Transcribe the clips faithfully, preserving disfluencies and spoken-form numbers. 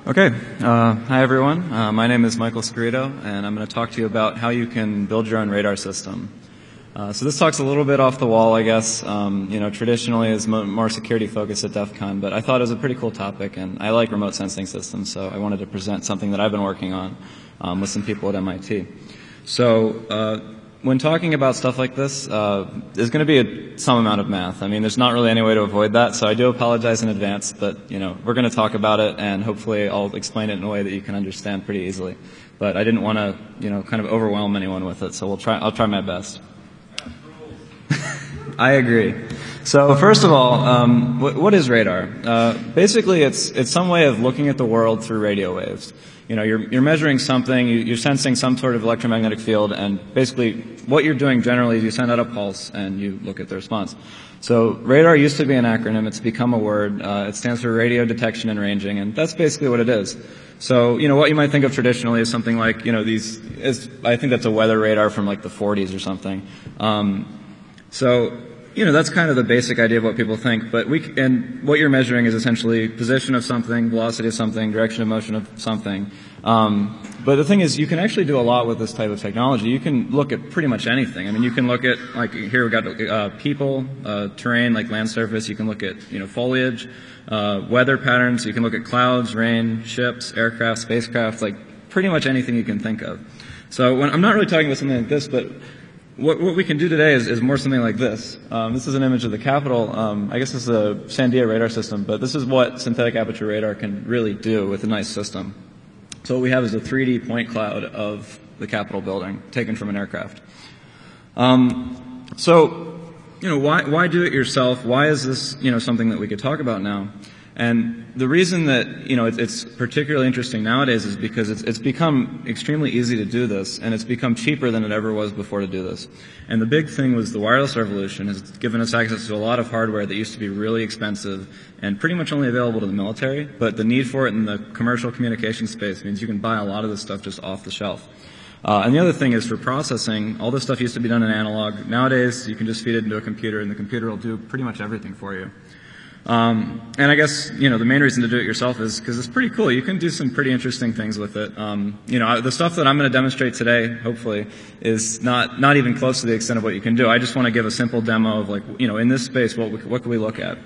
Okay. Uh, hi, everyone. Uh, my name is Michael Scarito, and I'm going to talk to you about how you can build your own radar system. Uh, so this talk's a little bit off the wall, I guess. Um, you know, traditionally is mo- more security focused at DEF CON, but I thought it was a pretty cool topic, and I like remote sensing systems, so I wanted to present something that I've been working on um, with some people at M I T. So uh, when talking about stuff like this, uh, there's going to be a, some amount of math. I mean, there's not really any way to avoid that, so I do apologize in advance, but, you know, we're going to talk about it, and hopefully I'll explain it in a way that you can understand pretty easily. But I didn't want to, you know, kind of overwhelm anyone with it, so we'll try, I'll try my best. I agree. So first of all, um, what, what is radar? Uh, basically, it's it's some way of looking at the world through radio waves. You know, you're you're measuring something, you, you're sensing some sort of electromagnetic field, and basically what you're doing generally is you send out a pulse and you look at the response. So radar used to be an acronym. It's become a word. Uh, it stands for radio detection and ranging, and that's basically what it is. So, you know, what you might think of traditionally is something like, you know, these. Is, I think that's a weather radar from like the forties or something. Um, so. You know, that's kind of the basic idea of what people think, but we, and what you're measuring is essentially position of something, velocity of something, direction of motion of something. Um, but the thing is, you can actually do a lot with this type of technology. You can look at pretty much anything. I mean, you can look at, like, here we've got, uh, people, uh, terrain, like land surface. You can look at, you know, foliage, uh, weather patterns. You can look at clouds, rain, ships, aircraft, spacecraft, like pretty much anything you can think of. So when, I'm not really talking about something like this, but What, what we can do today is, is more something like this. Um, this is an image of the Capitol. Um, I guess this is a Sandia radar system, but this is what synthetic aperture radar can really do with a nice system. So what we have is a three D point cloud of the Capitol building taken from an aircraft. Um, so, you know, why, why do it yourself? Why is this, you know, something that we could talk about now? And the reason that, you know, it's, it's particularly interesting nowadays is because it's, it's become extremely easy to do this, and it's become cheaper than it ever was before to do this. And the big thing was the wireless revolution has given us access to a lot of hardware that used to be really expensive and pretty much only available to the military, but the need for it in the commercial communication space means you can buy a lot of this stuff just off the shelf. Uh, and the other thing is for processing, all this stuff used to be done in analog. Nowadays, you can just feed it into a computer, and the computer will do pretty much everything for you. Um, and I guess, you know, the main reason to do it yourself is because it's pretty cool. You can do some pretty interesting things with it. Um, you know, the stuff that I'm going to demonstrate today, hopefully, is not, not even close to the extent of what you can do. I just want to give a simple demo of, like, you know, in this space, what, what can we look at?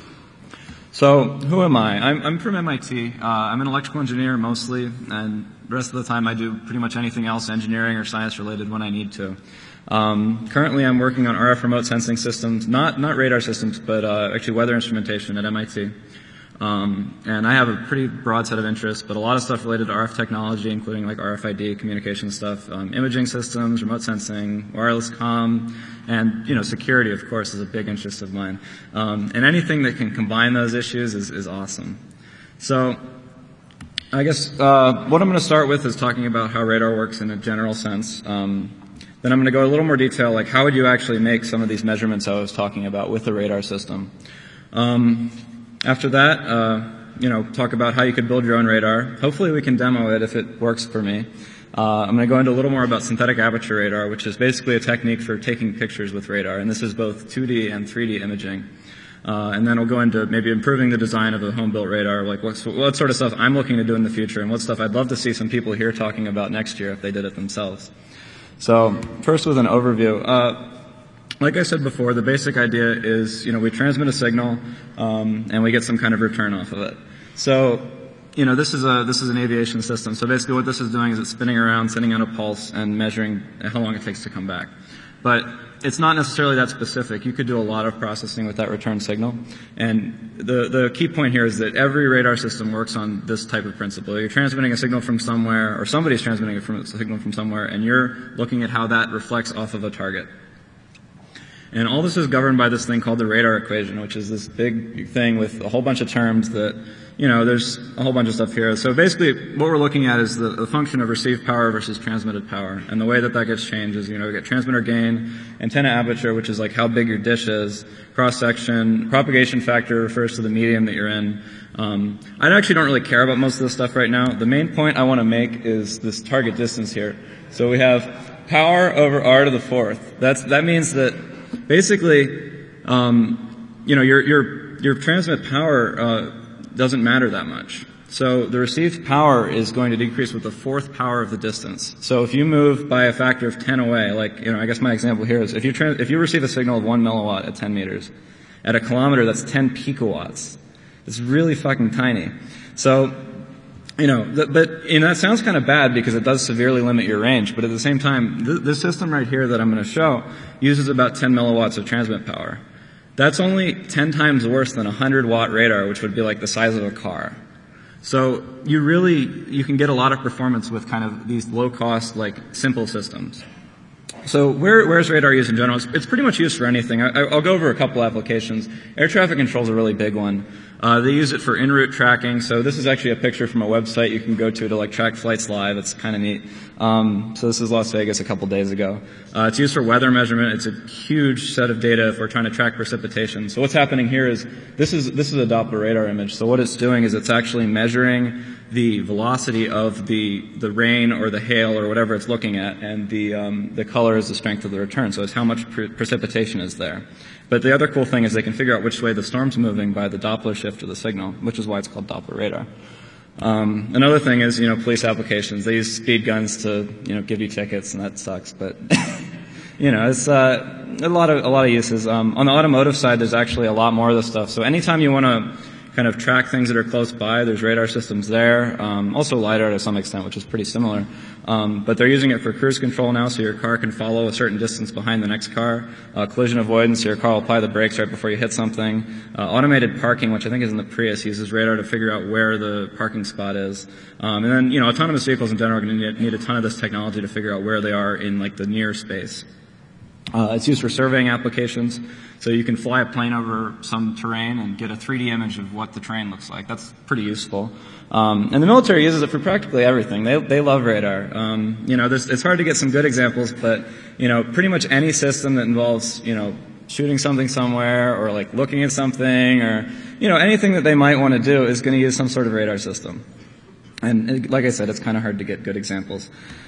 So, who am I? I'm, I'm from M I T. Uh, I'm an electrical engineer mostly, and the rest of the time I do pretty much anything else, engineering or science related, when I need to. Um, currently I'm working on R F remote sensing systems, not, not radar systems, but, uh, actually weather instrumentation at M I T. Um, and I have a pretty broad set of interests, but a lot of stuff related to R F technology, including like R F I D, communication stuff, um, imaging systems, remote sensing, wireless comm, and, you know, security, of course, is a big interest of mine. Um, and anything that can combine those issues is, is awesome. So, I guess, uh, what I'm going to start with is talking about how radar works in a general sense. Um, Then I'm going to go a little more detail, like how would you actually make some of these measurements I was talking about with the radar system. Um, after that, uh, you know, talk about how you could build your own radar. Hopefully we can demo it if it works for me. Uh, I'm going to go into a little more about synthetic aperture radar, which is basically a technique for taking pictures with radar, and this is both two D and three D imaging. Uh, and then we'll go into maybe improving the design of a home-built radar, like what, what sort of stuff I'm looking to do in the future, and what stuff I'd love to see some people here talking about next year if they did it themselves. So first with an overview. Uh, like I said before, the basic idea is, you know, we transmit a signal, um, and we get some kind of return off of it. So, you know, this is a, this is an aviation system. So basically what this is doing is it's spinning around, sending out a pulse, and measuring how long it takes to come back. But it's not necessarily that specific. You could do a lot of processing with that return signal. And the, the key point here is that every radar system works on this type of principle. You're transmitting a signal from somewhere, or somebody's transmitting a signal from somewhere, and you're looking at how that reflects off of a target. And all this is governed by this thing called the radar equation, which is this big thing with a whole bunch of terms that, you know, there's a whole bunch of stuff here. So basically what we're looking at is the, the function of received power versus transmitted power. And the way that that gets changed is, you know, we get transmitter gain, antenna aperture, which is like how big your dish is, cross-section, propagation factor refers to the medium that you're in. Um, I actually don't really care about most of this stuff right now. The main point I want to make is this target distance here. So we have power over r to the fourth. That's, that means that basically, um, you know, your, your, your transmit power, uh, doesn't matter that much. So the received power is going to decrease with the fourth power of the distance. So if you move by a factor of ten away, like, you know, I guess my example here is if you, tra- if you receive a signal of one milliwatt at ten meters, at a kilometer that's ten picowatts. It's really fucking tiny. So, you know, th- but, you know, that sounds kind of bad because it does severely limit your range, but at the same time, th- this system right here that I'm going to show uses about ten milliwatts of transmit power. That's only ten times worse than a one hundred watt radar, which would be like the size of a car. So you really, you can get a lot of performance with kind of these low-cost, like, simple systems. So where, where's radar used in general? It's, it's pretty much used for anything. I, I'll go over a couple applications. Air traffic control is a really big one. Uh, they use it for en route tracking. So this is actually a picture from a website you can go to to like track flights live. It's kind of neat. Um, so this is Las Vegas a couple days ago. Uh, it's used for weather measurement. It's a huge set of data if we're trying to track precipitation. So what's happening here is this is this is a Doppler radar image. So what it's doing is it's actually measuring the velocity of the the rain or the hail or whatever it's looking at, and the um, the color is the strength of the return. So it's how much pre- precipitation is there. But the other cool thing is they can figure out which way the storm's moving by the Doppler shift of the signal, which is why it's called Doppler radar. Um, another thing is, you know, police applications. They use speed guns to, you know, give you tickets, and that sucks. But, you know, it's uh, a lot of a lot of uses. Um, on the automotive side, there's actually a lot more of this stuff. So anytime you want to kind of track things that are close by, there's radar systems there. Um, also LiDAR to some extent, which is pretty similar. Um, but they're using it for cruise control now, so your car can follow a certain distance behind the next car. Uh, collision avoidance, so your car will apply the brakes right before you hit something. Uh, automated parking, which I think is in the Prius, uses radar to figure out where the parking spot is. Um, and then, you know, autonomous vehicles in general are going to need, need a ton of this technology to figure out where they are in, like, the near space. Uh, it's used for surveying applications. So you can fly a plane over some terrain and get a three D image of what the terrain looks like. That's pretty useful. Um, and the military uses it for practically everything. They they love radar. Um, you know, there's, it's hard to get some good examples, but you know, pretty much any system that involves you know shooting something somewhere or like looking at something or you know anything that they might want to do is going to use some sort of radar system. And like I said, it's kind of hard to get good examples.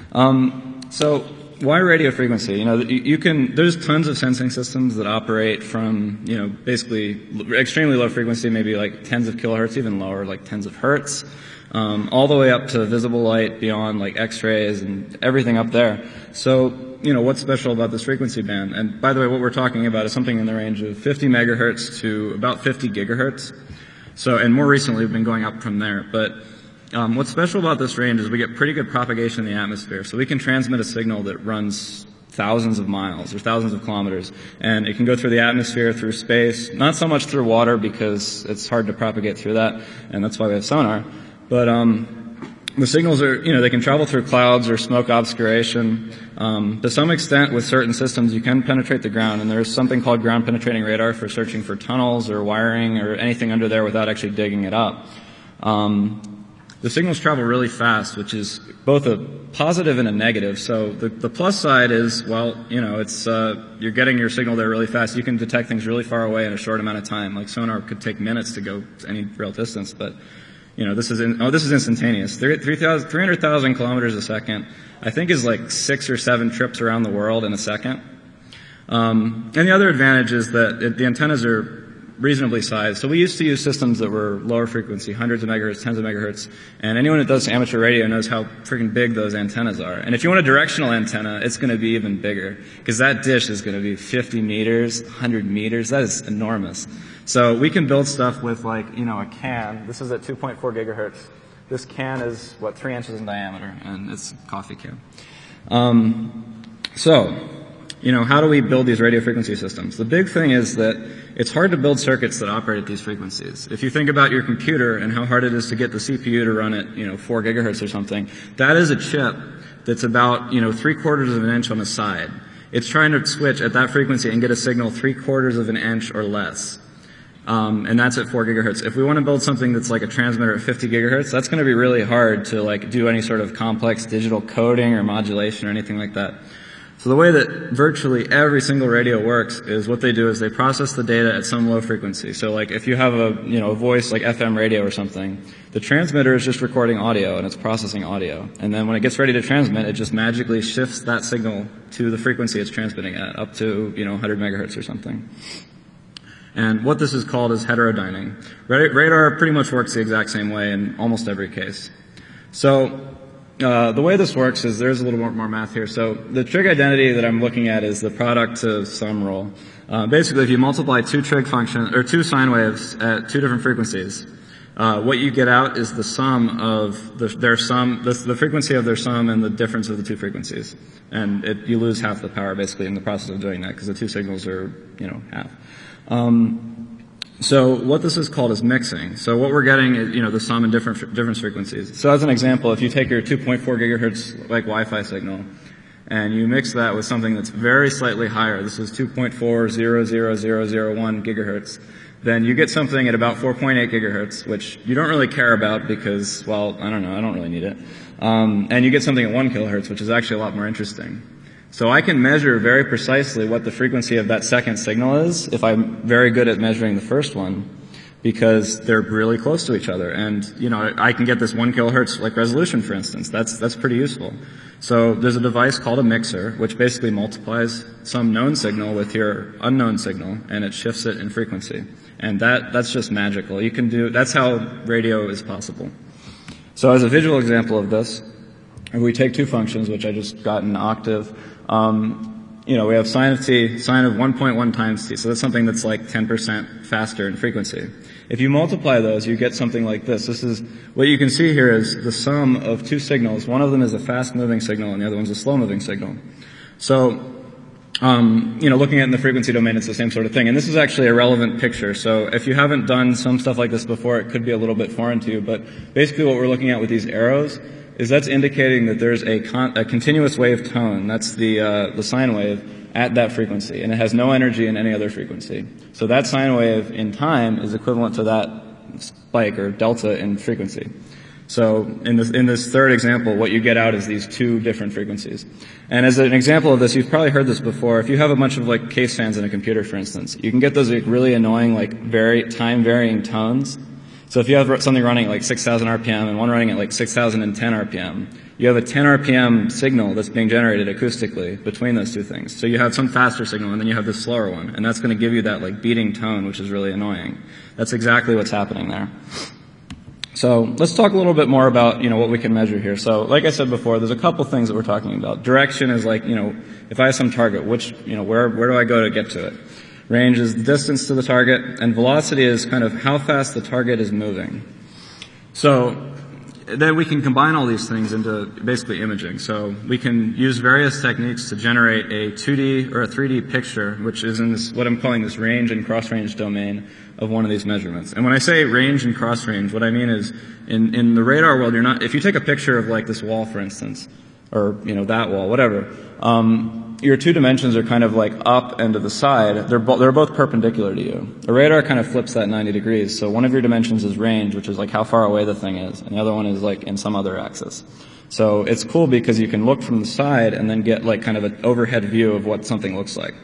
Um, so. Why radio frequency? You know, you can, there's tons of sensing systems that operate from, you know, basically extremely low frequency, maybe like tens of kilohertz, even lower, like tens of hertz, um, all the way up to visible light beyond like X-rays and everything up there. So, you know, what's special about this frequency band? And by the way, what we're talking about is something in the range of fifty megahertz to about fifty gigahertz. So, and more recently we've been going up from there, but Um, what's special about this range is we get pretty good propagation in the atmosphere. So we can transmit a signal that runs thousands of miles or thousands of kilometers. And it can go through the atmosphere, through space, not so much through water because it's hard to propagate through that, and that's why we have sonar. But um, the signals are, you know, they can travel through clouds or smoke obscuration. Um, to some extent, with certain systems, you can penetrate the ground, and there's something called ground penetrating radar for searching for tunnels or wiring or anything under there without actually digging it up. Um, The signals travel really fast, which is both a positive and a negative. So the, the plus side is, well, you know, it's uh, you're getting your signal there really fast. You can detect things really far away in a short amount of time. Like sonar could take minutes to go any real distance, but you know, this is in, oh, this is instantaneous. three hundred thousand kilometers a second, I think, is like six or seven trips around the world in a second. Um, and the other advantage is that it, the antennas are reasonably sized. So we used to use systems that were lower frequency, hundreds of megahertz, tens of megahertz, and anyone that does amateur radio knows how freaking big those antennas are. And if you want a directional antenna, it's going to be even bigger, because that dish is going to be fifty meters, one hundred meters. That is enormous. So we can build stuff with like, you know, a can. This is at two point four gigahertz. This can is, what, three inches in diameter, and it's a coffee can. Um, so, you know, how do we build these radio frequency systems? The big thing is that it's hard to build circuits that operate at these frequencies. If you think about your computer and how hard it is to get the C P U to run at, you know, four gigahertz or something, that is a chip that's about, you know, three quarters of an inch on the side. It's trying to switch at that frequency and get a signal three quarters of an inch or less. Um, and that's at four gigahertz. If we want to build something that's like a transmitter at fifty gigahertz, that's going to be really hard to like do any sort of complex digital coding or modulation or anything like that. So the way that virtually every single radio works is what they do is they process the data at some low frequency. So like if you have a, you know, a voice like F M radio or something, the transmitter is just recording audio and it's processing audio. And then when it gets ready to transmit, it just magically shifts that signal to the frequency it's transmitting at, up to, you know, one hundred megahertz or something. And what this is called is heterodyning. Radar pretty much works the exact same way in almost every case. So uh, the way this works is there's a little more, more math here. So the trig identity that I'm looking at is the product to sum rule. Uh, basically, if you multiply two trig functions or two sine waves at two different frequencies, uh, what you get out is the sum of the, their sum, the, the frequency of their sum and the difference of the two frequencies. And it, you lose half the power basically in the process of doing that because the two signals are, you know, half. Um, so what this is called is mixing. So what we're getting is, you know, the sum in different different frequencies. So as an example, if you take your two point four gigahertz like Wi-Fi signal and you mix that with something that's very slightly higher, this is two point four zero zero zero zero one gigahertz, then you get something at about four point eight gigahertz, which you don't really care about because, well, I don't know, I don't really need it. Um, and you get something at one kilohertz, which is actually a lot more interesting. So I can measure very precisely what the frequency of that second signal is if I'm very good at measuring the first one, because they're really close to each other. And, you know, I can get this one kilohertz like resolution, for instance. That's, that's pretty useful. So there's a device called a mixer, which basically multiplies some known signal with your unknown signal, and it shifts it in frequency. And that, that's just magical. You can do, that's how radio is possible. So as a visual example of this, if we take two functions, which I just got in octave, um, you know, we have sine of t, sine of one point one times t. So that's something that's like ten percent faster in frequency. If you multiply those, you get something like this. This is, what you can see here is the sum of two signals. One of them is a fast-moving signal, and the other one's a slow-moving signal. So, um, you know, looking at in the frequency domain, it's the same sort of thing. And this is actually a relevant picture. So if you haven't done some stuff like this before, it could be a little bit foreign to you. But basically what we're looking at with these arrows is that's indicating that there's a, con- a continuous wave tone. That's the, uh, the sine wave at that frequency, and it has no energy in any other frequency. So that sine wave in time is equivalent to that spike or delta in frequency. So in this, in this third example, what you get out is these two different frequencies. And as an example of this, you've probably heard this before. If you have a bunch of like case fans in a computer, for instance, you can get those like really annoying, like very time varying tones. So if you have something running at like six thousand R P M and one running at like six thousand ten R P M, you have a ten R P M signal that's being generated acoustically between those two things. So you have some faster signal and then you have this slower one, and that's going to give you that like beating tone, which is really annoying. That's exactly what's happening there. So let's talk a little bit more about, you know, what we can measure here. So like I said before, there's a couple things that we're talking about. Direction is like, you know, if I have some target, which, you know, where, where do I go to get to it? Range is the distance to the target, and velocity is kind of how fast the target is moving. So then we can combine all these things into basically imaging. So we can use various techniques to generate a two D or a three D picture, which is in this, what I'm calling this range and cross-range domain of one of these measurements. And when I say range and cross-range, what I mean is in, in the radar world, you're not, if you take a picture of like this wall, for instance, or, you know, that wall, whatever, um, your two dimensions are kind of like up and to the side. They're, bo- they're both perpendicular to you. A radar kind of flips that ninety degrees. So one of your dimensions is range, which is like how far away the thing is, and the other one is like in some other axis. So it's cool because you can look from the side and then get like kind of an overhead view of what something looks like.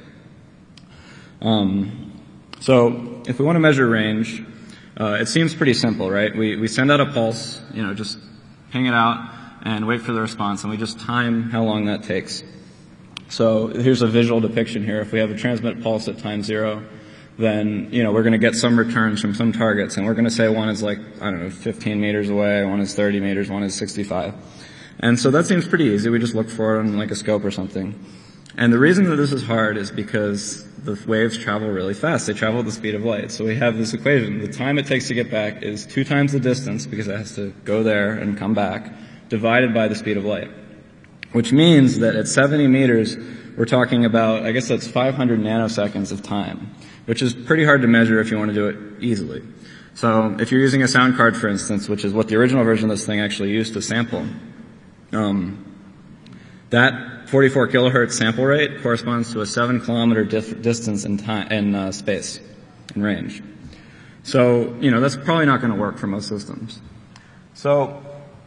Um, so if we want to measure range, uh, it seems pretty simple, right? We, we send out a pulse, you know, just ping it out and wait for the response, and we just time how long that takes. So here's a visual depiction here. If we have a transmit pulse at time zero, then, you know, we're going to get some returns from some targets, and we're going to say one is like, I don't know, fifteen meters away, one is thirty meters, one is sixty-five. And so that seems pretty easy. We just look for it on like a scope or something. And the reason that this is hard is because the waves travel really fast. They travel at the speed of light. So we have this equation. The time it takes to get back is two times the distance, because it has to go there and come back, divided by the speed of light. Which means that at seventy meters, we're talking about, I guess that's five hundred nanoseconds of time, which is pretty hard to measure if you want to do it easily. So if you're using a sound card, for instance, which is what the original version of this thing actually used to sample, um, that forty-four kilohertz sample rate corresponds to a seven kilometer dif- distance in time, in uh, space, in range. So, you know, that's probably not going to work for most systems. So,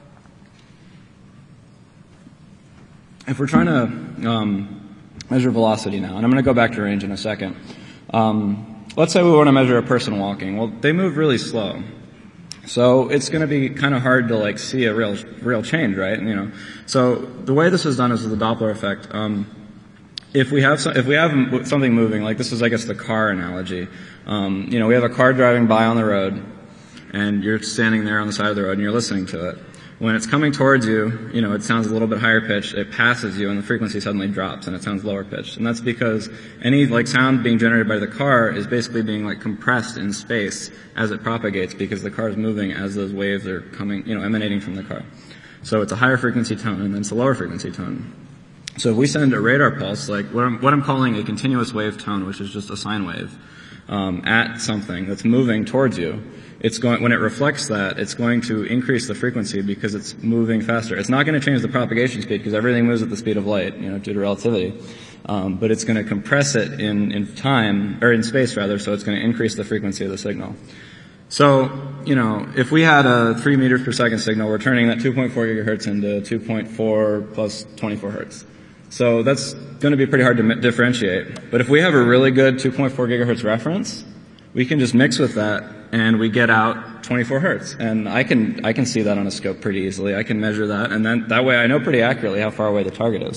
if we're trying to um, measure velocity now, and I'm going to go back to range in a second. Um, let's say we want to measure a person walking. Well, they move really slow, so it's going to be kind of hard to like see a real real change, right? You know, so the way this is done is with the Doppler effect. Um, if we have some, if we have something moving, like this is, I guess, the car analogy. Um, you know, we have a car driving by on the road, and you're standing there on the side of the road and you're listening to it. When it's coming towards you, you know, it sounds a little bit higher pitched. It passes you, and the frequency suddenly drops, and it sounds lower pitched. And that's because any like sound being generated by the car is basically being like compressed in space as it propagates, because the car is moving as those waves are coming, you know, emanating from the car. So it's a higher frequency tone, and then it's a lower frequency tone. So if we send a radar pulse, like what I'm, what I'm calling a continuous wave tone, which is just a sine wave, um, at something that's moving towards you, it's going, when it reflects that, it's going to increase the frequency because it's moving faster. It's not going to change the propagation speed because everything moves at the speed of light, you know, due to relativity. Um, but it's going to compress it in, in time, or in space rather, so it's going to increase the frequency of the signal. So, you know, if we had a three meters per second signal, we're turning that two point four gigahertz into two point four plus twenty-four hertz. So that's going to be pretty hard to differentiate. But if we have a really good two point four gigahertz reference, we can just mix with that and we get out twenty-four hertz. And I can, I can see that on a scope pretty easily. I can measure that, and then that way I know pretty accurately how far away the target is.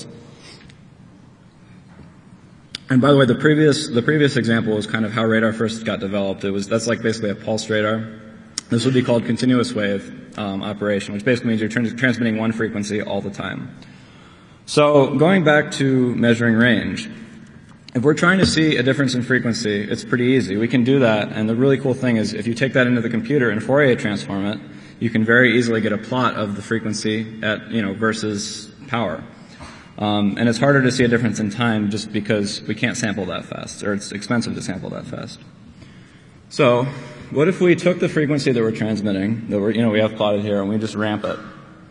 And by the way, the previous, the previous example was kind of how radar first got developed. It was, that's like basically a pulse radar. This would be called continuous wave um, operation, which basically means you're trans transmitting one frequency all the time. So going back to measuring range, if we're trying to see a difference in frequency, it's pretty easy. We can do that, and the really cool thing is if you take that into the computer and Fourier transform it, you can very easily get a plot of the frequency at, you know, versus power. Um, and it's harder to see a difference in time just because we can't sample that fast, or it's expensive to sample that fast. So, what if we took the frequency that we're transmitting, that we're, you know, we have plotted here, and we just ramp it?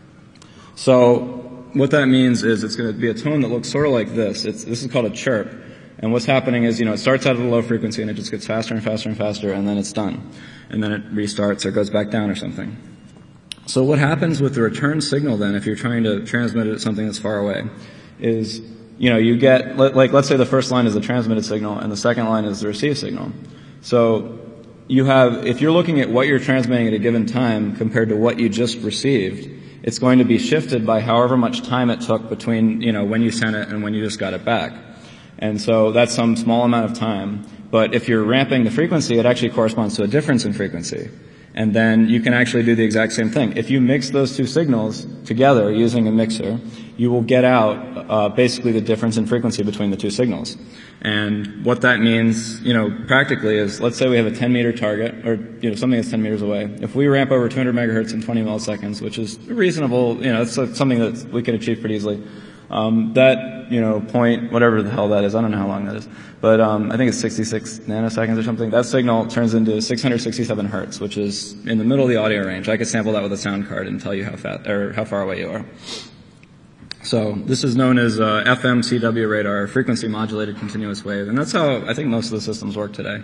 So, what that means is it's going to be a tone that looks sort of like this. It's, this is called a chirp. And what's happening is, you know, it starts out at a low frequency and it just gets faster and faster and faster, and then it's done. And then it restarts or goes back down or something. So what happens with the return signal then, if you're trying to transmit it at something that's far away, is, you know, you get, like, let's say the first line is the transmitted signal and the second line is the received signal. So you have, if you're looking at what you're transmitting at a given time compared to what you just received, it's going to be shifted by however much time it took between, you know, when you sent it and when you just got it back. And so that's some small amount of time. But if you're ramping the frequency, it actually corresponds to a difference in frequency. And then you can actually do the exact same thing. If you mix those two signals together using a mixer, you will get out uh, basically the difference in frequency between the two signals. And what that means, you know, practically is, let's say we have a ten meter target, or, you know, something that's ten meters away. If we ramp over two hundred megahertz in twenty milliseconds, which is reasonable, you know, it's something that we can achieve pretty easily. Um, that, you know, point, whatever the hell that is, I don't know how long that is, but um, I think it's sixty-six nanoseconds or something. That signal turns into six hundred sixty-seven hertz, which is in the middle of the audio range. I could sample that with a sound card and tell you how fast or how far away you are. So this is known as uh, F M C W radar, frequency modulated continuous wave, and that's how I think most of the systems work today.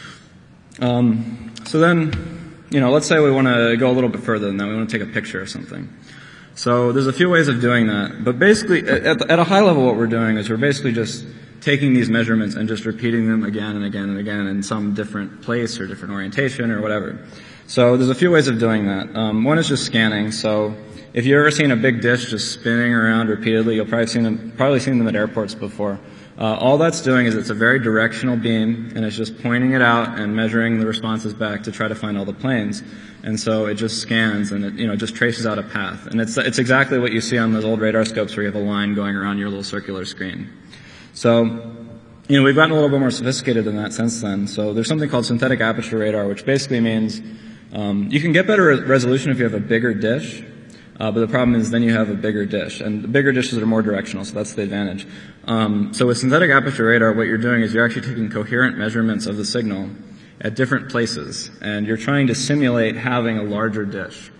Um, so then, you know, let's say we want to go a little bit further than that. We want to take a picture of something. So there's a few ways of doing that, but basically, at, at a high level, what we're doing is we're basically just taking these measurements and just repeating them again and again and again in some different place or different orientation or whatever. So there's a few ways of doing that. Um, one is just scanning. So if you've ever seen a big dish just spinning around repeatedly, you'll probably seen them, probably seen them at airports before. Uh, all that's doing is it's a very directional beam, and it's just pointing it out and measuring the responses back to try to find all the planes. And so it just scans and it, you know, just traces out a path. And it's, it's exactly what you see on those old radar scopes where you have a line going around your little circular screen. So, you know, we've gotten a little bit more sophisticated than that since then. So there's something called synthetic aperture radar, which basically means, um, you can get better re resolution if you have a bigger dish. Uh, but the problem is then you have a bigger dish, and the bigger dishes are more directional, so that's the advantage. Um, so with synthetic aperture radar, what you're doing is you're actually taking coherent measurements of the signal at different places, and you're trying to simulate having a larger dish.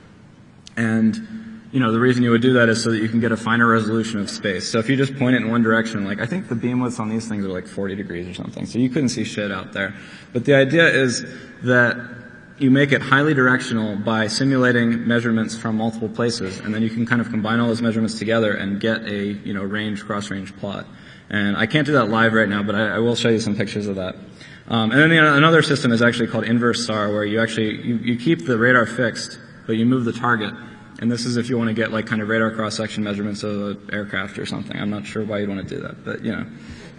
And, you know, the reason you would do that is so that you can get a finer resolution of space. So if you just point it in one direction, like I think the beam widths on these things are like forty degrees or something, so you couldn't see shit out there. But the idea is that you make it highly directional by simulating measurements from multiple places, and then you can kind of combine all those measurements together and get a, you know, range, cross-range plot. And I can't do that live right now, but I, I will show you some pictures of that. Um, and then the, another system is actually called inverse S A R, where you actually, you, you keep the radar fixed, but you move the target, And this is if you want to get like kind of radar cross-section measurements of an aircraft or something. I'm not sure why you'd want to do that, but you know.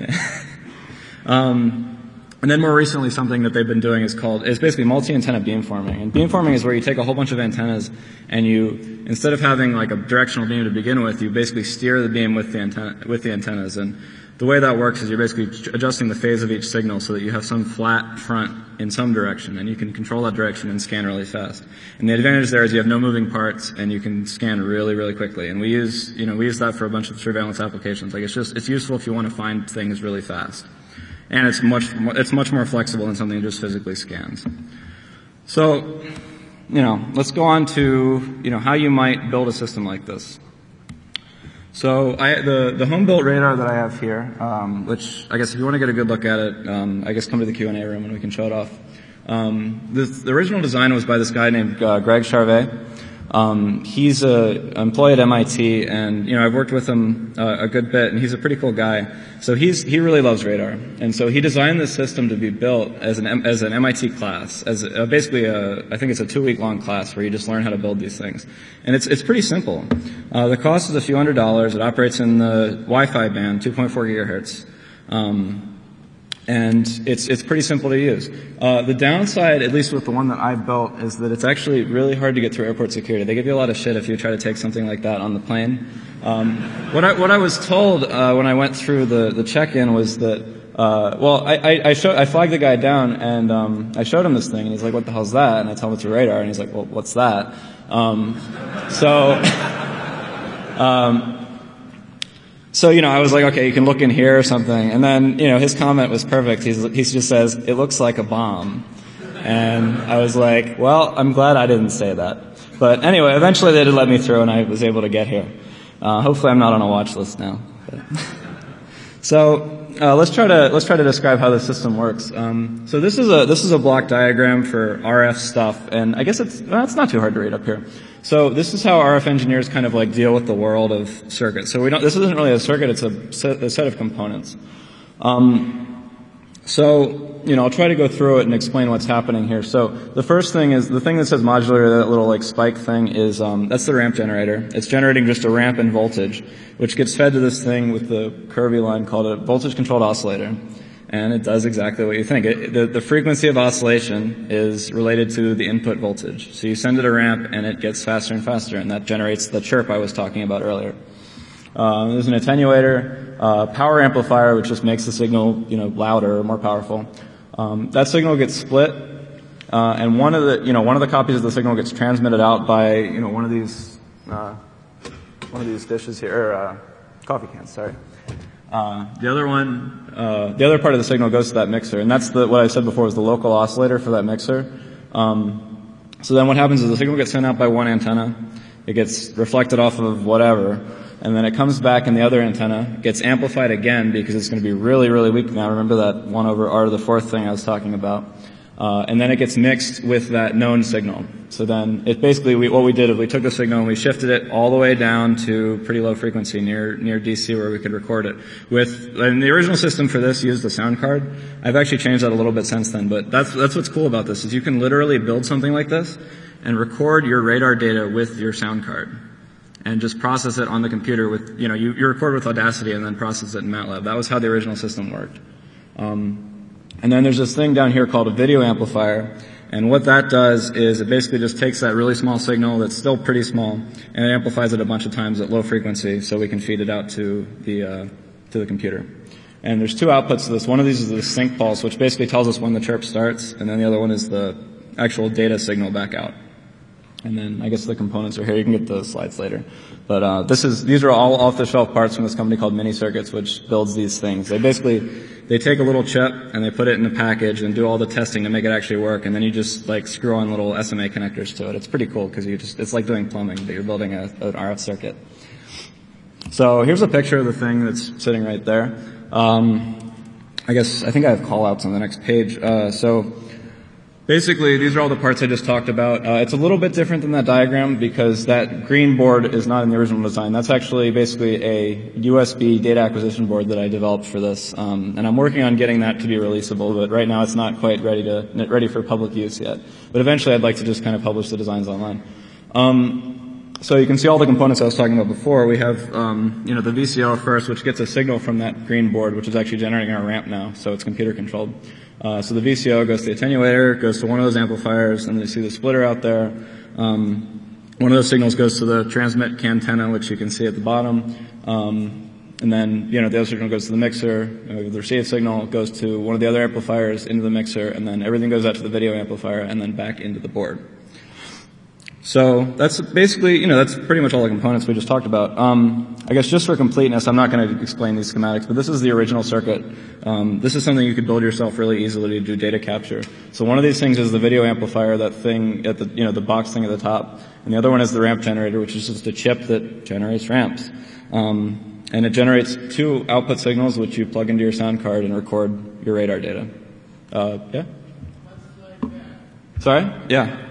um, and then more recently, something that they've been doing is called, is basically multi-antenna beamforming. And beamforming is where you take a whole bunch of antennas and you, instead of having like a directional beam to begin with, you basically steer the beam with the antenna, with the antennas. And the way that works is you're basically adjusting the phase of each signal so that you have some flat front in some direction, and you can control that direction and scan really fast. And the advantage there is you have no moving parts, and you can scan really, really quickly. And we use, you know, we use that for a bunch of surveillance applications. Like it's just, it's useful if you want to find things really fast. And it's much, it's much more flexible than something that just physically scans. So, you know, let's go on to, you know, how you might build a system like this. So I, the, the home-built radar that I have here, um, which I guess if you want to get a good look at it, um, I guess come to the Q and A room and we can show it off. Um, the, the original design was by this guy named uh, Greg Charvet. Um, he's an employee at M I T, and you know I've worked with him uh, a good bit, and he's a pretty cool guy. So he's he really loves radar, and so he designed this system to be built as an as an M I T class, as a, basically a I think it's a two week long class where you just learn how to build these things, and it's it's pretty simple. Uh, the cost is a few hundred dollars. It operates in the Wi-Fi band, two point four gigahertz. Um, And it's it's pretty simple to use. Uh, the downside, at least with the one that I built, is that it's actually really hard to get through airport security. They give you a lot of shit if you try to take something like that on the plane. Um, what I what I was told uh, when I went through the the check-in was that uh, well, I I I, show, I flagged the guy down and um, I showed him this thing and he's like, "What the hell's that?" And I tell him it's a radar and he's like, "Well, what's that?" Um, so. um, So, you know, I was like, okay, you can look in here or something. And then, you know, his comment was perfect. He's, he just says, "It looks like a bomb." And I was like, well, I'm glad I didn't say that. But anyway, eventually they did let me through and I was able to get here. Uh, hopefully I'm not on a watch list now. But so, uh, let's try to, let's try to describe how the system works. Um, so this is a, this is a block diagram for R F stuff. And I guess it's, well, it's not too hard to read up here. So this is how R F engineers kind of like deal with the world of circuits. So we don't, this isn't really a circuit, it's a set, a set of components. Um, so, you know, I'll try to go through it and explain what's happening here. So the first thing is, the thing that says modular, that little like spike thing is, um, that's the ramp generator. It's generating just a ramp and voltage, which gets fed to this thing with the curvy line called a voltage controlled oscillator. And it does exactly what you think. It, the, the frequency of oscillation is related to the input voltage. So you send it a ramp and it gets faster and faster, and that generates the chirp I was talking about earlier. Uh, there's an attenuator, uh, power amplifier, which just makes the signal, you know, louder or more powerful. Um, that signal gets split, uh, and one of the, you know, one of the copies of the signal gets transmitted out by, you know, one of these, uh, one of these dishes here, or, uh, coffee cans, sorry. Uh, the other one, uh, the other part of the signal goes to that mixer, and that's the, what I said before was the local oscillator for that mixer. Um, so then what happens is the signal gets sent out by one antenna, it gets reflected off of whatever, and then it comes back and the other antenna gets amplified again because it's going to be really, really weak now. Remember that one over R to the fourth thing I was talking about. Uh, and then it gets mixed with that known signal. So then it basically, we, what we did is we took the signal and we shifted it all the way down to pretty low frequency near, near D C where we could record it. With, and the original system for this used the sound card. I've actually changed that a little bit since then, but that's, that's what's cool about this is you can literally build something like this and record your radar data with your sound card and just process it on the computer with, you know, you, you record with Audacity and then process it in MATLAB. That was how the original system worked. Um, And then there's this thing down here called a video amplifier, and what that does is it basically just takes that really small signal that's still pretty small, and it amplifies it a bunch of times at low frequency so we can feed it out to the, uh, to the computer. And there's two outputs to this. One of these is the sync pulse, which basically tells us when the chirp starts, and then the other one is the actual data signal back out. And then I guess the components are here. You can get the slides later. But uh, this is these are all off-the-shelf parts from this company called Mini Circuits, which builds these things. They basically they take a little chip and they put it in a package and do all the testing to make it actually work. And then you just like screw on little S M A connectors to it. It's pretty cool because you just it's like doing plumbing, but you're building a, an R F circuit. So here's a picture of the thing that's sitting right there. Um, I guess I think I have call-outs on the next page. Uh, so. Basically, these are all the parts I just talked about. Uh, it's a little bit different than that diagram because that green board is not in the original design. That's actually basically a U S B data acquisition board that I developed for this. Um, and I'm working on getting that to be releasable, but right now it's not quite ready to ready for public use yet. But eventually I'd like to just kind of publish the designs online. Um, so you can see all the components I was talking about before. We have, um, you know, the V C O first, which gets a signal from that green board, which is actually generating our ramp now, so it's computer controlled. Uh, so the V C O goes to the attenuator, goes to one of those amplifiers, and then you see the splitter out there. Um, one of those signals goes to the transmit cantenna, which you can see at the bottom. Um, and then, you know, the other signal goes to the mixer. Uh, the received signal goes to one of the other amplifiers into the mixer, and then everything goes out to the video amplifier and then back into the board. So that's basically, you know, that's pretty much all the components we just talked about. Um, I guess just for completeness, I'm not going to explain these schematics, but this is the original circuit. Um, this is something you could build yourself really easily to do data capture. So one of these things is the video amplifier, that thing at the, you know, the box thing at the top, and the other one is the ramp generator, which is just a chip that generates ramps. Um, and it generates two output signals, which you plug into your sound card and record your radar data. Uh, yeah? Sorry? Yeah.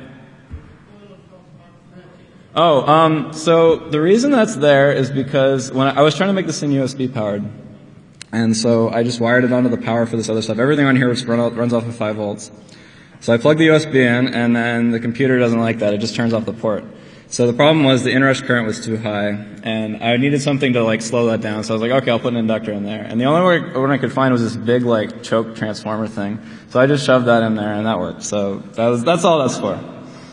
Oh, um, so the reason that's there is because when I, I was trying to make this thing U S B powered, and so I just wired it onto the power for this other stuff. Everything on here run out, runs off of five volts. So I plug the U S B in, and then the computer doesn't like that. It just turns off the port. So the problem was the inrush current was too high, and I needed something to like slow that down. So I was like, okay, I'll put an inductor in there. And the only one I could find was this big like choke transformer thing. So I just shoved that in there, and that worked. So that was that's all that's for.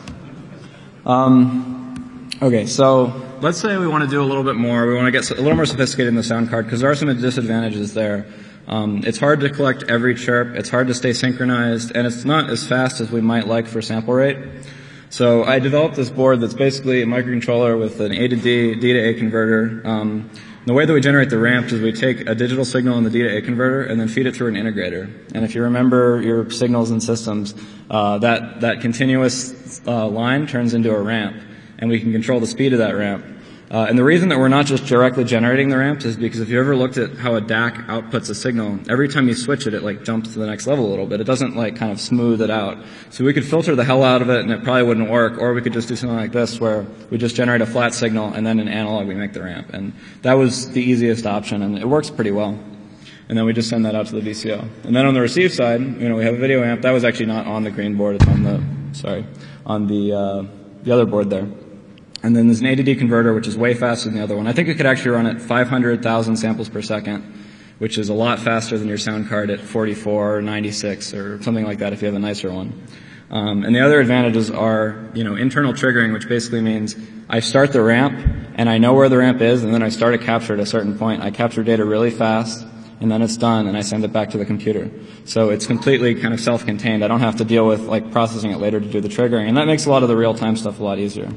Um. Okay, so let's say we want to do a little bit more. We want to get a little more sophisticated in the sound card because there are some disadvantages there. Um, it's hard to collect every chirp. It's hard to stay synchronized, and it's not as fast as we might like for sample rate. So I developed this board that's basically a microcontroller with an A to D, D to A converter. Um, the way that we generate the ramp is we take a digital signal in the D to A converter and then feed it through an integrator. And if you remember your signals and systems, uh, that that continuous uh, line turns into a ramp. And we can control the speed of that ramp. Uh, and the reason that we're not just directly generating the ramps is because if you ever looked at how a D A C outputs a signal, every time you switch it, it like jumps to the next level a little bit. It doesn't like kind of smooth it out. So we could filter the hell out of it and it probably wouldn't work, or we could just do something like this where we just generate a flat signal and then in analog we make the ramp. And that was the easiest option, and it works pretty well. And then we just send that out to the V C O. And then on the receive side, you know, we have a video amp. That was actually not on the green board. It's on the, sorry, on the, uh, the other board there. And then there's an A to D converter, which is way faster than the other one. I think it could actually run at five hundred thousand samples per second, which is a lot faster than your sound card at forty-four or ninety-six or something like that if you have a nicer one. Um, and the other advantages are, you know, internal triggering, which basically means I start the ramp and I know where the ramp is, and then I start a capture at a certain point. I capture data really fast, and then it's done, and I send it back to the computer. So it's completely kind of self-contained. I don't have to deal with like processing it later to do the triggering, and that makes a lot of the real-time stuff a lot easier.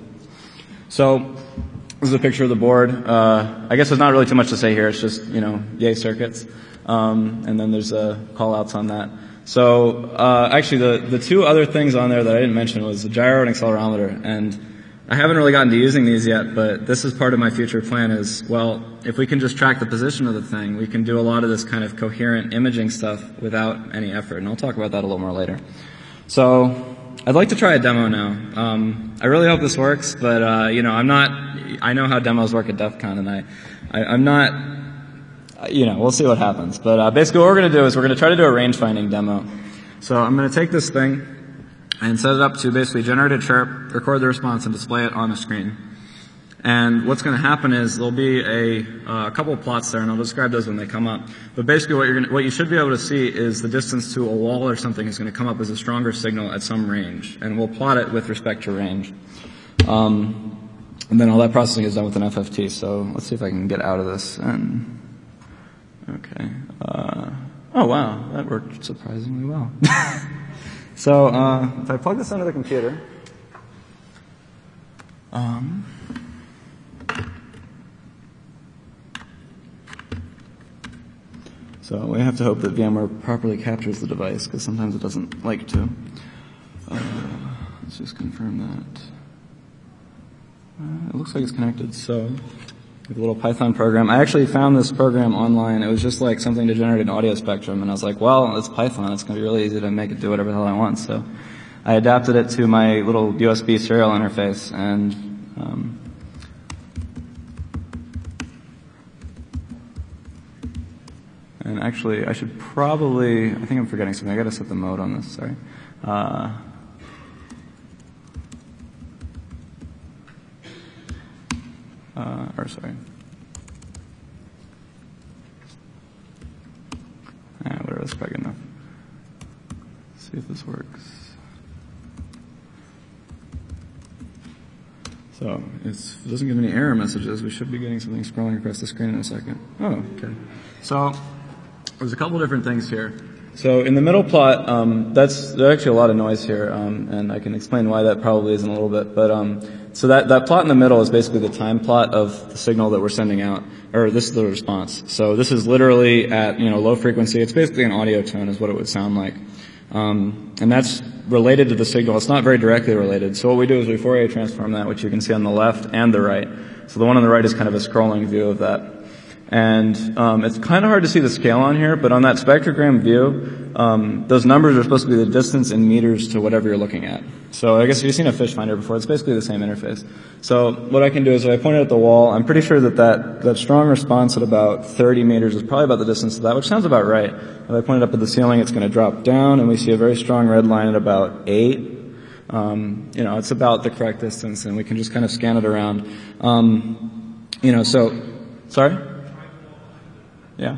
So this is a picture of the board. Uh, I guess there's not really too much to say here. It's just, you know, yay circuits. Um, and then there's uh, call-outs on that. So uh, actually the, the two other things on there that I didn't mention was the gyro and accelerometer. And I haven't really gotten to using these yet, but this is part of my future plan is, well, if we can just track the position of the thing, we can do a lot of this kind of coherent imaging stuff without any effort. And I'll talk about that a little more later. So I'd like to try a demo now. Um, I really hope this works, but uh, you know, I'm not. I know how demos work at DEF CON, and I, I, I'm not. You know, we'll see what happens. But uh, basically, what we're going to do is we're going to try to do a range finding demo. So I'm going to take this thing and set it up to basically generate a chirp, record the response, and display it on the screen. And what's going to happen is there'll be a, uh, a couple of plots there, and I'll describe those when they come up. But basically what, you're gonna, what you should be able to see is the distance to a wall or something is going to come up as a stronger signal at some range. And we'll plot it with respect to range. Um, and then all that processing is done with an F F T. So let's see if I can get out of this. And, okay. Uh, oh, wow. That worked surprisingly well. So uh, if I plug this into the computer, um, so we have to hope that VMware properly captures the device, because sometimes it doesn't like to. Uh, let's just confirm that. Uh, it looks like it's connected, so a little Python program. I actually found this program online. It was just like something to generate an audio spectrum, and I was like, well, it's Python. It's going to be really easy to make it do whatever the hell I want. So I adapted it to my little U S B serial interface, and um, And actually, I should probably, I think I'm forgetting something. I got to set the mode on this, sorry. Uh, Uh, or sorry. Ah, whatever, that's probably good enough. Let's see if this works. So it's, it doesn't give any error messages. We should be getting something scrolling across the screen in a second. Oh, okay. So there's a couple different things here. So in the middle plot, um, that's there's actually a lot of noise here, um, and I can explain why that probably is in a little bit. But um, so that that plot in the middle is basically the time plot of the signal that we're sending out, or this is the response. So this is literally at you know low frequency. It's basically an audio tone, is what it would sound like, um, and that's related to the signal. It's not very directly related. So what we do is we Fourier transform that, which you can see on the left and the right. So the one on the right is kind of a scrolling view of that. And um, it's kind of hard to see the scale on here, but on that spectrogram view, um, those numbers are supposed to be the distance in meters to whatever you're looking at. So I guess if you've seen a fish finder before, it's basically the same interface. So what I can do is if I point it at the wall, I'm pretty sure that that, that strong response at about thirty meters is probably about the distance to that, which sounds about right. If I point it up at the ceiling, it's going to drop down, and we see a very strong red line at about eight. Um, you know, it's about the correct distance, and we can just kind of scan it around. Um, you know, so, sorry? Yeah.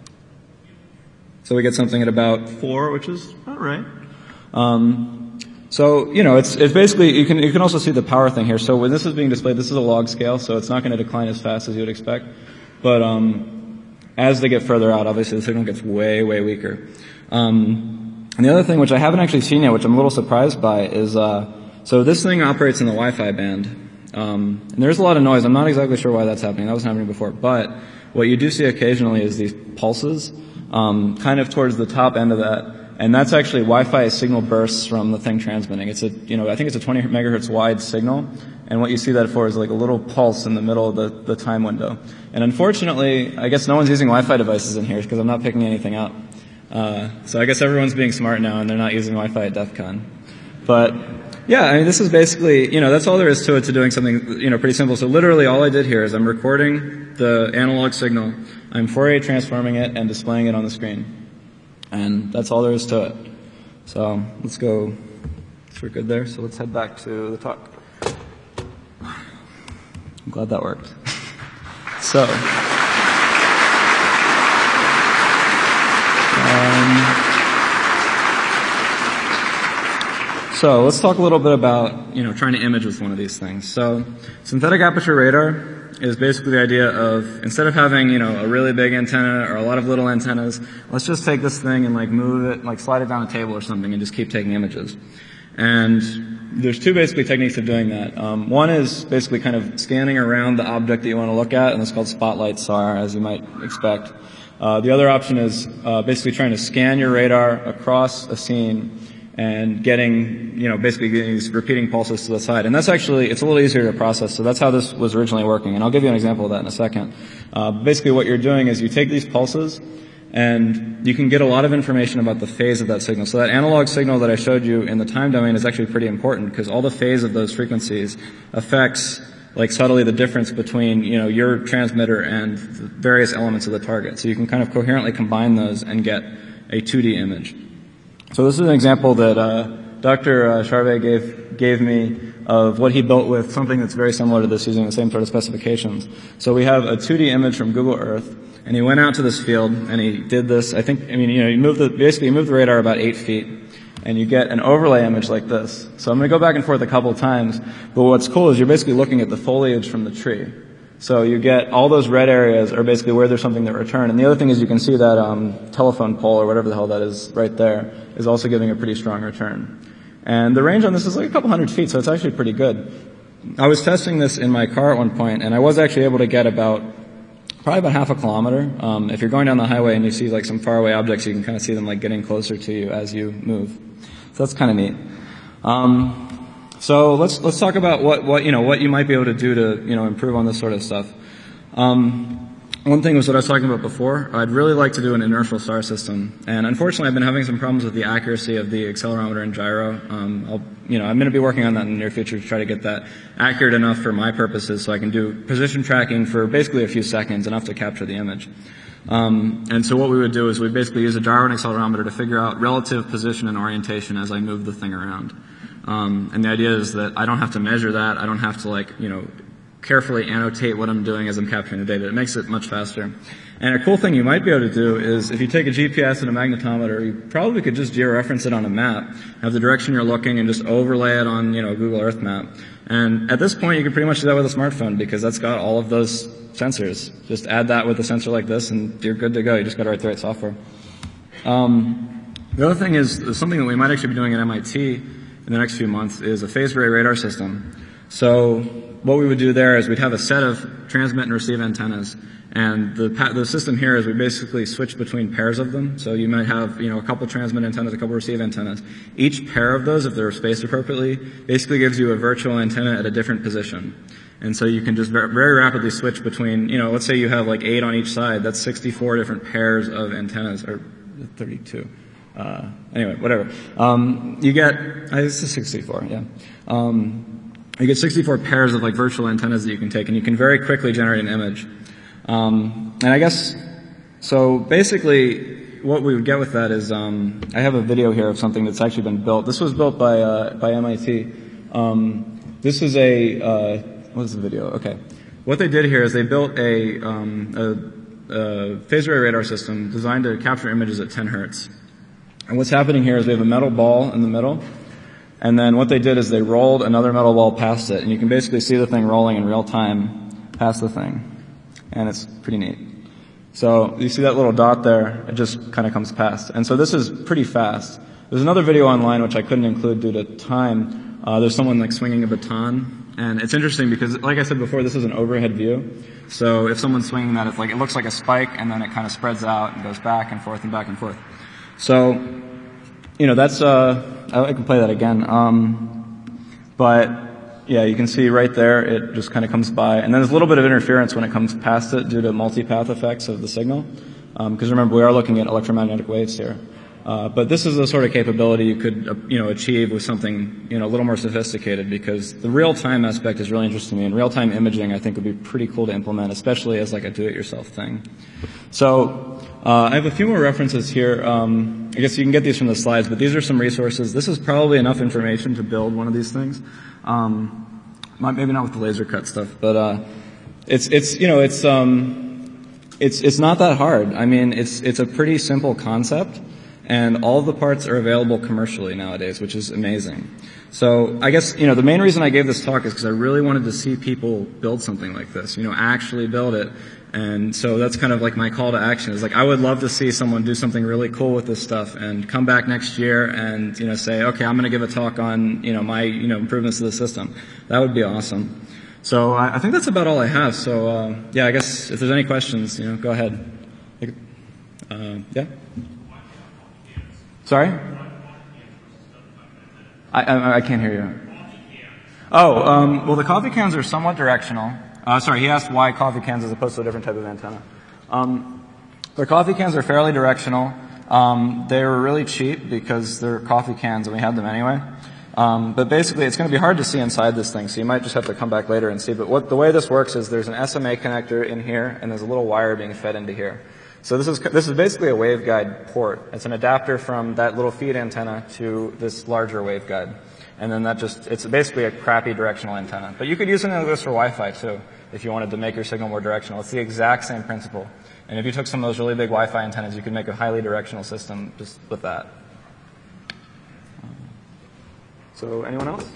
So we get something at about four, which is about right. Um, so, you know, it's, it's basically, you can, you can also see the power thing here. So when this is being displayed, this is a log scale, so it's not going to decline as fast as you would expect. But, um, as they get further out, obviously the signal gets way, way weaker. Um, and the other thing, which I haven't actually seen yet, which I'm a little surprised by, is, uh, so this thing operates in the Wi-Fi band. Um, and there's a lot of noise. I'm not exactly sure why that's happening. That wasn't happening before. But what you do see occasionally is these pulses, um, kind of towards the top end of that. And that's actually Wi-Fi signal bursts from the thing transmitting. It's a, you know, I think it's a twenty megahertz wide signal. And what you see that for is like a little pulse in the middle of the, the time window. And unfortunately, I guess no one's using Wi-Fi devices in here because I'm not picking anything up. Uh, so I guess everyone's being smart now and they're not using Wi-Fi at DEF CON. But yeah, I mean, this is basically, you know, that's all there is to it, to doing something, you know, pretty simple. So literally all I did here is I'm recording the analog signal, I'm Fourier transforming it and displaying it on the screen. And that's all there is to it. So let's go, so we're good there. So let's head back to the talk. I'm glad that worked. So, um, So let's talk a little bit about, you know, trying to image with one of these things. So synthetic aperture radar is basically the idea of, instead of having, you know, a really big antenna or a lot of little antennas, let's just take this thing and like move it, like slide it down a table or something and just keep taking images. And there's two basically techniques of doing that. Um, one is basically kind of scanning around the object that you want to look at, and it's called spotlight S A R, as you might expect. Uh, the other option is uh, basically trying to scan your radar across a scene and getting, you know, basically getting these repeating pulses to the side. And that's actually, it's a little easier to process. So that's how this was originally working. And I'll give you an example of that in a second. Uh, basically what you're doing is you take these pulses and you can get a lot of information about the phase of that signal. So that analog signal that I showed you in the time domain is actually pretty important because all the phase of those frequencies affects, like, subtly the difference between, you know, your transmitter and the various elements of the target. So you can kind of coherently combine those and get a two D image. So this is an example that uh, Doctor Uh, Charvet gave gave me of what he built with something that's very similar to this, using the same sort of specifications. So we have a two D image from Google Earth, and he went out to this field and he did this. I think, I mean, you know, you move the basically you move the radar about eight feet, and you get an overlay image like this. So I'm going to go back and forth a couple times, but what's cool is you're basically looking at the foliage from the tree. So you get all those red areas are basically where there's something that returned. And the other thing is you can see that um, telephone pole or whatever the hell that is right there is also giving a pretty strong return. And the range on this is like a couple hundred feet, so it's actually pretty good. I was testing this in my car at one point, and I was actually able to get about probably about half a kilometer. Um, if you're going down the highway and you see like some faraway objects, you can kind of see them like getting closer to you as you move. So that's kind of neat. Um, So let's let's talk about what what you know what you might be able to do to you know improve on this sort of stuff. Um, one thing was what I was talking about before. I'd really like to do an inertial S A R system, and unfortunately, I've been having some problems with the accuracy of the accelerometer and gyro. Um, I'll, you know, I'm going to be working on that in the near future to try to get that accurate enough for my purposes, so I can do position tracking for basically a few seconds, enough to capture the image. Um, and so what we would do is we'd basically use a gyro and accelerometer to figure out relative position and orientation as I move the thing around. Um, and the idea is that I don't have to measure that. I don't have to, like, you know, carefully annotate what I'm doing as I'm capturing the data. It makes it much faster. And a cool thing you might be able to do is if you take a G P S and a magnetometer, you probably could just georeference it on a map, have the direction you're looking, and just overlay it on, you know, a Google Earth map. And at this point, you can pretty much do that with a smartphone because that's got all of those sensors. Just add that with a sensor like this, and you're good to go. You just got to write the right software. Um, the other thing is something that we might actually be doing at M I T in the next few months is a phased array radar system. So what we would do there is we'd have a set of transmit and receive antennas. And the, the system here is we basically switch between pairs of them. So you might have, you know, a couple transmit antennas, a couple receive antennas. Each pair of those, if they're spaced appropriately, basically gives you a virtual antenna at a different position. And so you can just very rapidly switch between, you know, let's say you have like eight on each side. That's sixty-four different pairs of antennas, or thirty-two. Uh, anyway, whatever. Um, you get, uh, it's a sixty-four, yeah. Um, you get sixty-four pairs of like virtual antennas that you can take, and you can very quickly generate an image. Um, and I guess, so basically what we would get with that is, um, I have a video here of something that's actually been built. This was built by, uh, by M I T. Um, this is a, uh, what is the video? Okay. What they did here is they built a, um, a, a phased array radar system designed to capture images at ten hertz. And what's happening here is we have a metal ball in the middle, and then what they did is they rolled another metal ball past it, and you can basically see the thing rolling in real time past the thing. And it's pretty neat. So you see that little dot there, it just kind of comes past. And so this is pretty fast. There's another video online which I couldn't include due to time. Uh, there's someone like swinging a baton. And it's interesting because, like I said before, this is an overhead view. So if someone's swinging that, it's like, it looks like a spike, and then it kind of spreads out and goes back and forth and back and forth. So, you know, that's, uh, I can play that again. Um, but, yeah, you can see right there, it just kind of comes by. And then there's a little bit of interference when it comes past it due to multipath effects of the signal. Um, because remember, we are looking at electromagnetic waves here. Uh, but this is the sort of capability you could, uh, you know, achieve with something, you know, a little more sophisticated, because the real-time aspect is really interesting to me. And real-time imaging, I think, would be pretty cool to implement, especially as like a do-it-yourself thing. So, uh, I have a few more references here. Um, I guess you can get these from the slides, but these are some resources. This is probably enough information to build one of these things. Um, maybe not with the laser cut stuff, but, uh, it's, it's, you know, it's, um, it's, it's not that hard. I mean, it's, it's a pretty simple concept, and all of the parts are available commercially nowadays, which is amazing. So I guess, you know, the main reason I gave this talk is because I really wanted to see people build something like this, you know, actually build it. And so that's kind of like my call to action is like, I would love to see someone do something really cool with this stuff and come back next year and, you know, say, okay, I'm going to give a talk on, you know, my, you know, improvements to the system. That would be awesome. So I, I think that's about all I have. So, uh, yeah, I guess if there's any questions, you know, go ahead. Uh, yeah? Sorry? I, I, I can't hear you. Oh, um, well, the coffee cans are somewhat directional. Uh, sorry, he asked why coffee cans as opposed to a different type of antenna. Um, the coffee cans are fairly directional. Um, they were really cheap because they're coffee cans and we had them anyway. Um, but basically, it's going to be hard to see inside this thing, so you might just have to come back later and see. But what the way this works is there's an S M A connector in here, and there's a little wire being fed into here. So this is this is basically a waveguide port. It's an adapter from that little feed antenna to this larger waveguide. And then that just, it's basically a crappy directional antenna. But you could use something like this for Wi-Fi too, if you wanted to make your signal more directional. It's the exact same principle. And if you took some of those really big Wi-Fi antennas, you could make a highly directional system just with that. So anyone else?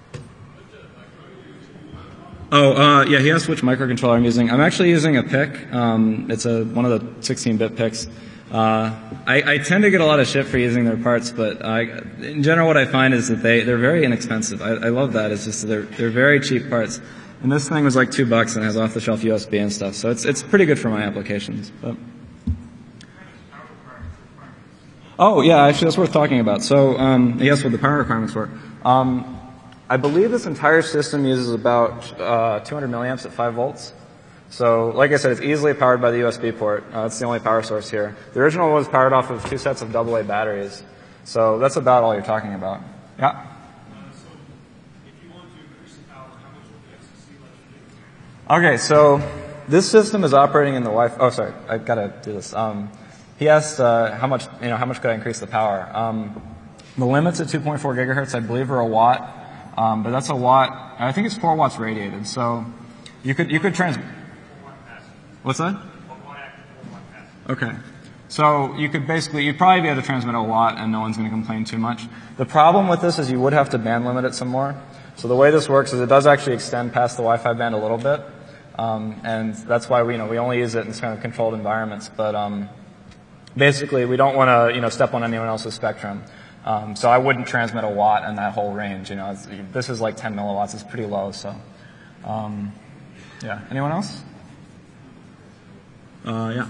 Oh, uh, yeah, he asked which microcontroller I'm using. I'm actually using a P I C. Um, it's a, one of the sixteen bit P I Cs. Uh, I, I tend to get a lot of shit for using their parts, but I, in general what I find is that they, they're very inexpensive. I, I love that. It's just they're, they're very cheap parts. And this thing was like two bucks and has off-the-shelf U S B and stuff, so it's, it's pretty good for my applications. But. Oh, yeah, actually that's worth talking about. So, um, yes, what the power requirements were. Um, I believe this entire system uses about, uh, two hundred milliamps at five volts. So, like I said, it's easily powered by the U S B port. Uh, that's the only power source here. The original was powered off of two sets of double A batteries. So that's about all you're talking about. Yeah? Uh, so, if you want to increase the power, how much will the X S C let you do? Okay, so this system is operating in the Wi-Fi. Oh, sorry, I gotta do this. Um, he asked uh, how much, you know, how much could I increase the power? Um, the limits at two point four gigahertz, I believe, are a watt. Um, but that's a watt. I think it's four watts radiated. So. You could you could trans. What's that? Okay. So you could basically, you'd probably be able to transmit a lot and no one's going to complain too much. The problem with this is you would have to band limit it some more. So the way this works is it does actually extend past the Wi-Fi band a little bit. Um, and that's why we, you know, we only use it in kind of controlled environments. But um, basically we don't want to, you know, step on anyone else's spectrum. Um, so I wouldn't transmit a watt in that whole range. You know, it's, this is like ten milliwatts. It's pretty low. So um, yeah. Anyone else? Uh, yeah.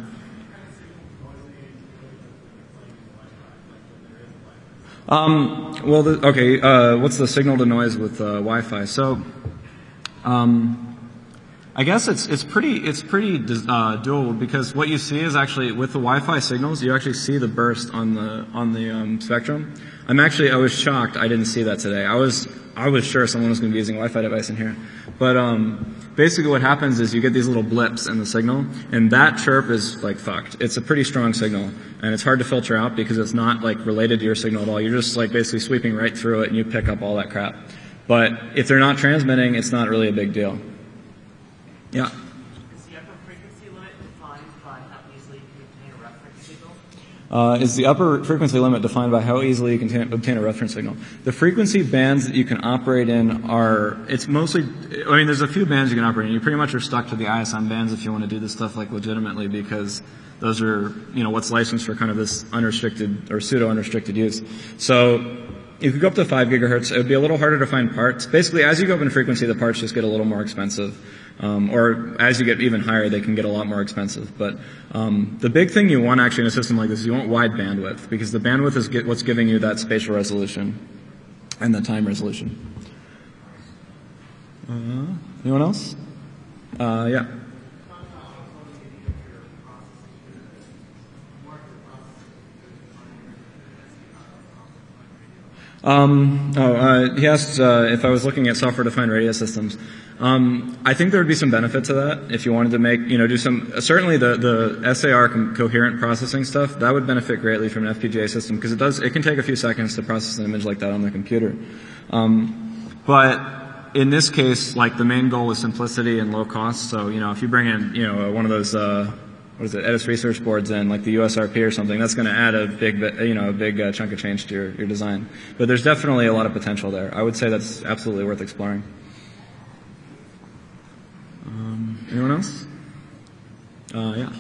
Um, well, the, okay, uh, what's the signal to noise with uh, Wi-Fi? So, um, I guess it's it's pretty it's pretty uh, doable because what you see is actually with the Wi-Fi signals, you actually see the burst on the on the um, spectrum. I'm actually I was shocked I didn't see that today. I was I was sure someone was going to be using a Wi-Fi device in here, but um, basically what happens is you get these little blips in the signal, and that chirp is like fucked. It's a pretty strong signal, and it's hard to filter out because it's not like related to your signal at all. You're just like basically sweeping right through it, and you pick up all that crap. But if they're not transmitting, it's not really a big deal. Yeah. Is the upper frequency limit defined by how easily you can obtain a reference signal? Uh, is the upper frequency limit defined by how easily you can obtain a reference signal? The frequency bands that you can operate in are, it's mostly, I mean, there's a few bands you can operate in. You pretty much are stuck to the I S M bands if you want to do this stuff like legitimately because those are, you know, what's licensed for kind of this unrestricted or pseudo-unrestricted use. So if you go up to five gigahertz, it would be a little harder to find parts. Basically, as you go up in frequency, the parts just get a little more expensive. Um, or as you get even higher, they can get a lot more expensive. But um, the big thing you want actually in a system like this is you want wide bandwidth because the bandwidth is get what's giving you that spatial resolution and the time resolution. Uh, anyone else? Uh, yeah. Um, oh, uh, he asked uh, if I was looking at software-defined radio systems. Um, I think there would be some benefit to that if you wanted to make, you know, do some, uh, certainly the, the S A R co- coherent processing stuff, that would benefit greatly from an F P G A system because it does, it can take a few seconds to process an image like that on the computer. Um, but in this case, like the main goal is simplicity and low cost. So, you know, if you bring in, you know, one of those, uh, what is it, Edis research boards in, like the U S R P or something, that's going to add a big, you know, a big uh, chunk of change to your, your design. But there's definitely a lot of potential there. I would say that's absolutely worth exploring. Um, anyone else? Uh, yeah.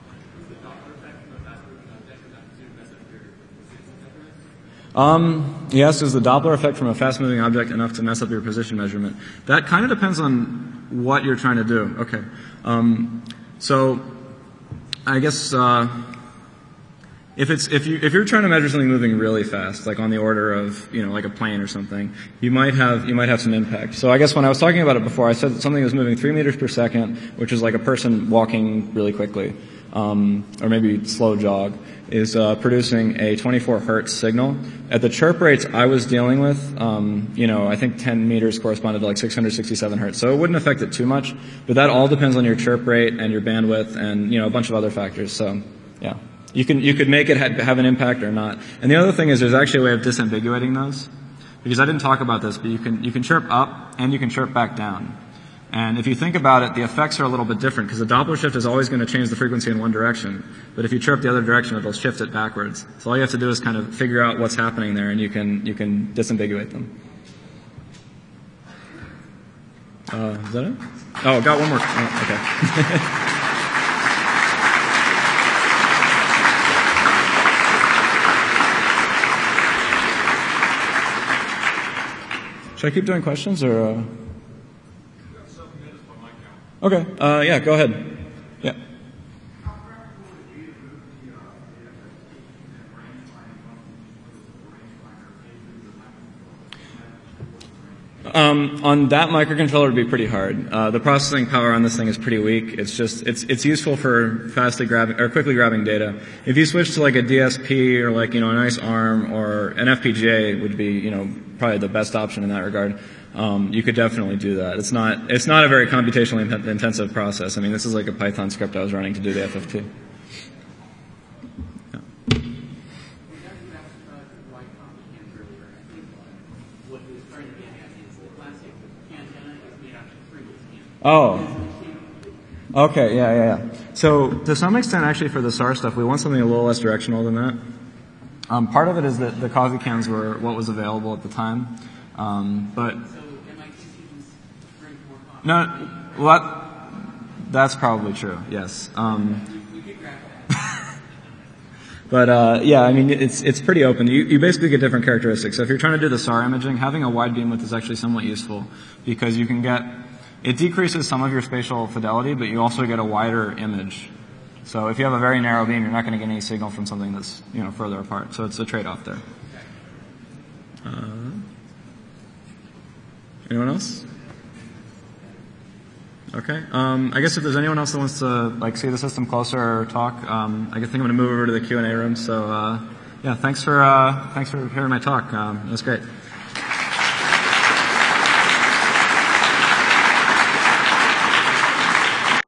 Um, yes, is the Doppler effect from a fast-moving object enough to mess up your position measurement? That kind of depends on what you're trying to do. Okay. Um, so, I guess uh, if it's if you if you're trying to measure something moving really fast, like on the order of you know like a plane or something, you might have you might have some impact. So I guess when I was talking about it before, I said that something was moving three meters per second, which is like a person walking really quickly, um, or maybe slow jog, is uh, producing a twenty-four hertz signal. At the chirp rates I was dealing with, um, you know, I think ten meters corresponded to like six hundred sixty-seven hertz. So it wouldn't affect it too much, but that all depends on your chirp rate and your bandwidth and, you know, a bunch of other factors. So, yeah. You can, you could make it ha- have an impact or not. And the other thing is there's actually a way of disambiguating those. Because I didn't talk about this, but you can, you can chirp up and you can chirp back down. And if you think about it, the effects are a little bit different because the Doppler shift is always going to change the frequency in one direction. But if you chirp the other direction, it'll shift it backwards. So all you have to do is kind of figure out what's happening there, and you can you can disambiguate them. Uh, is that it? Oh, got one more. Oh, okay. Should I keep doing questions or? Uh... Okay. Uh, yeah, go ahead. Yeah. Um, on that microcontroller, it would be pretty hard. Uh, the processing power on this thing is pretty weak. It's just it's it's useful for fastly grabbing or quickly grabbing data. If you switch to like a D S P or like you know a nice ARM or an F P G A would be you know probably the best option in that regard. Um, you could definitely do that. It's not it's not a very computationally intensive process. I mean, this is like a Python script I was running to do the F F T. Yeah. Oh. Okay, yeah, yeah, yeah. So to some extent, actually, for the S A R stuff, we want something a little less directional than that. Um, part of it is that the Cosicans were what was available at the time, um, but So M I T students bring more coffee. no, well, that, that's probably true. Yes. Um, We get grab that. But uh, yeah, I mean, it's it's pretty open. You, you basically get different characteristics. So if you're trying to do the S A R imaging, having a wide beam width is actually somewhat useful because you can get, it decreases some of your spatial fidelity, but you also get a wider image. So if you have a very narrow beam, you're not going to get any signal from something that's, you know, further apart. So it's a trade-off there. Uh, anyone else? Okay. Um, I guess if there's anyone else that wants to like see the system closer or talk, um, I think I'm going to move over to the Q and A room. So uh, yeah, thanks for uh, thanks for hearing my talk. Um, it was great.